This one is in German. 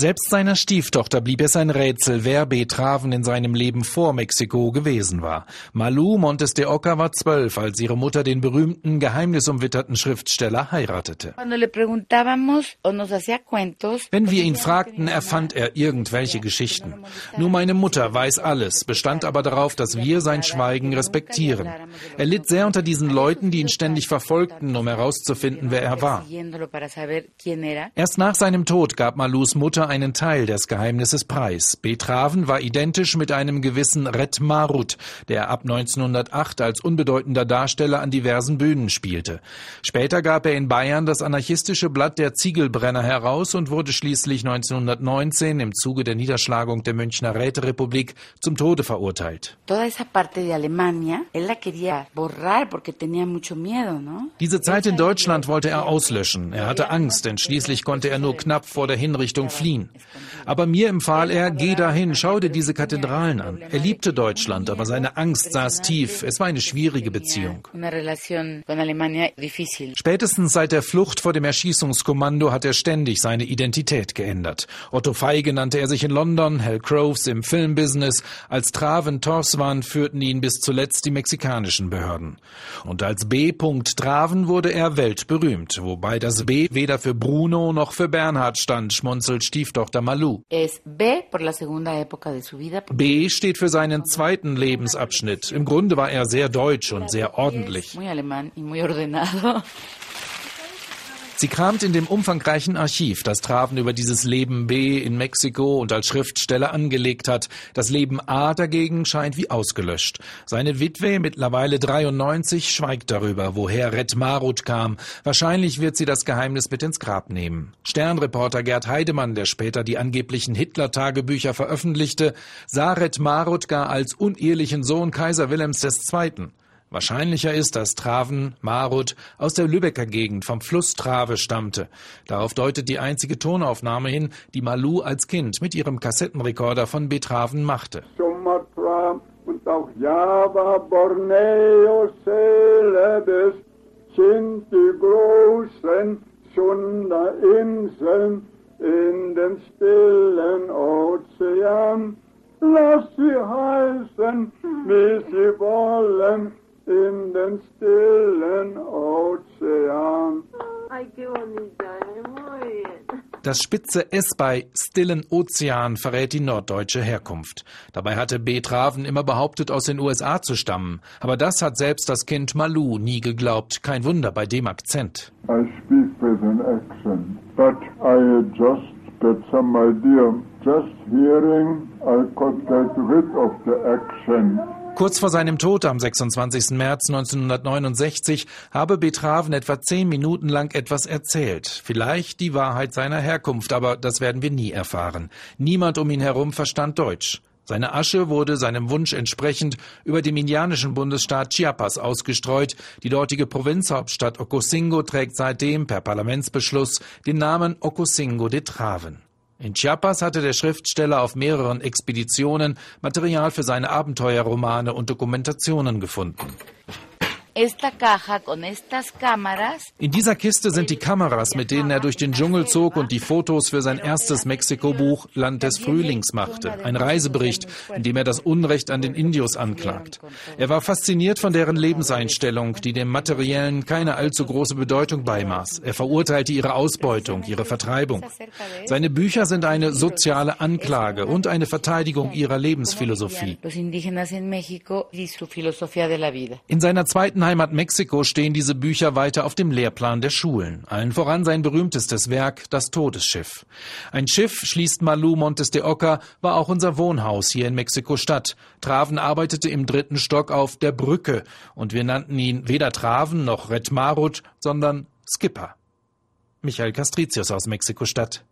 Selbst seiner Stieftochter blieb es ein Rätsel, wer Betraven in seinem Leben vor Mexiko gewesen war. Malú Montes de Oca war 12, als ihre Mutter den berühmten, geheimnisumwitterten Schriftsteller heiratete. Wenn wir ihn fragten, erfand er irgendwelche Geschichten. Nur meine Mutter weiß alles, bestand aber darauf, dass wir sein Schweigen respektieren. Er litt sehr unter diesen Leuten, die ihn ständig verfolgten, um herauszufinden, wer er war. Erst nach seinem Tod gab Malús Mutter einen Teil des Geheimnisses preis. Betraven war identisch mit einem gewissen Red Marut, der ab 1908 als unbedeutender Darsteller an diversen Bühnen spielte. Später gab er in Bayern das anarchistische Blatt Der Ziegelbrenner heraus und wurde schließlich 1919 im Zuge der Niederschlagung der Münchner Räterepublik zum Tode verurteilt. Diese Zeit in Deutschland wollte er auslöschen. Er hatte Angst, denn schließlich konnte er nur knapp vor der Hinrichtung fliehen. Aber mir empfahl er, geh dahin, schau dir diese Kathedralen an. Er liebte Deutschland, aber seine Angst saß tief. Es war eine schwierige Beziehung. Spätestens seit der Flucht vor dem Erschießungskommando hat er ständig seine Identität geändert. Otto Feige nannte er sich in London, Hal Groves im Filmbusiness. Als Traven Torsvan führten ihn bis zuletzt die mexikanischen Behörden. Und als B. Traven wurde er weltberühmt, wobei das B weder für Bruno noch für Bernhard stand, schmunzelt Stieftochter Malú. B steht für seinen zweiten Lebensabschnitt. Im Grunde war er sehr deutsch und sehr ordentlich. Sie kramt in dem umfangreichen Archiv, das Traven über dieses Leben B in Mexiko und als Schriftsteller angelegt hat. Das Leben A dagegen scheint wie ausgelöscht. Seine Witwe, mittlerweile 93, schweigt darüber, woher Red Marut kam. Wahrscheinlich wird sie das Geheimnis mit ins Grab nehmen. Sternreporter Gerd Heidemann, der später die angeblichen Hitler-Tagebücher veröffentlichte, sah Red Marut gar als unehelichen Sohn Kaiser Wilhelms II. Wahrscheinlicher ist, dass Traven Marut aus der Lübecker Gegend vom Fluss Trave stammte. Darauf deutet die einzige Tonaufnahme hin, die Malú als Kind mit ihrem Kassettenrekorder von Betraven machte. Sumatra und auch Java, Borneo, Celebes sind die großen Sunda-Inseln in den stillen Ozean. Lass sie heißen, wie sie wollen, in den stillen Ozean. Das spitze S bei stillen Ozean verrät die norddeutsche Herkunft. Dabei hatte Betraven immer behauptet, aus den USA zu stammen. Aber das hat selbst das Kind Malú nie geglaubt. Kein Wunder bei dem Akzent. I speak with an accent, but I just get some idea. Just hearing, I could get rid of the accent. Kurz vor seinem Tod am 26. März 1969 habe Betraven etwa 10 Minuten lang etwas erzählt. Vielleicht die Wahrheit seiner Herkunft, aber das werden wir nie erfahren. Niemand um ihn herum verstand Deutsch. Seine Asche wurde seinem Wunsch entsprechend über dem indianischen Bundesstaat Chiapas ausgestreut. Die dortige Provinzhauptstadt Ocosingo trägt seitdem per Parlamentsbeschluss den Namen Ocosingo de Traven. In Chiapas hatte der Schriftsteller auf mehreren Expeditionen Material für seine Abenteuerromane und Dokumentationen gefunden. In dieser Kiste sind die Kameras, mit denen er durch den Dschungel zog und die Fotos für sein erstes Mexiko-Buch Land des Frühlings machte. Ein Reisebericht, in dem er das Unrecht an den Indios anklagt. Er war fasziniert von deren Lebenseinstellung, die dem Materiellen keine allzu große Bedeutung beimaß. Er verurteilte ihre Ausbeutung, ihre Vertreibung. Seine Bücher sind eine soziale Anklage und eine Verteidigung ihrer Lebensphilosophie. In seiner zweiten Heimat Mexiko stehen diese Bücher weiter auf dem Lehrplan der Schulen. Allen voran sein berühmtestes Werk, Das Todesschiff. Ein Schiff, schließt Malú Montes de Oca, war auch unser Wohnhaus hier in Mexiko-Stadt. Traven arbeitete im 3. Stock auf der Brücke und wir nannten ihn weder Traven noch Red Marut, sondern Skipper. Michael Castricius aus Mexiko-Stadt.